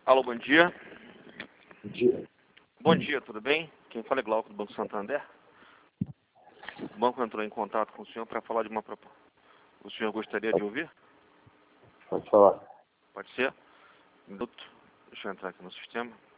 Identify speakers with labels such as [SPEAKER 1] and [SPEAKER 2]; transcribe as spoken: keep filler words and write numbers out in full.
[SPEAKER 1] Alô, bom dia.
[SPEAKER 2] Bom dia.
[SPEAKER 1] Bom dia, tudo bem? Quem fala é Glauco do Banco Santander. O banco entrou em contato com o senhor para falar de uma proposta. O senhor gostaria de ouvir?
[SPEAKER 2] Pode falar.
[SPEAKER 1] Pode ser? Um minuto. Deixa eu entrar aqui no sistema.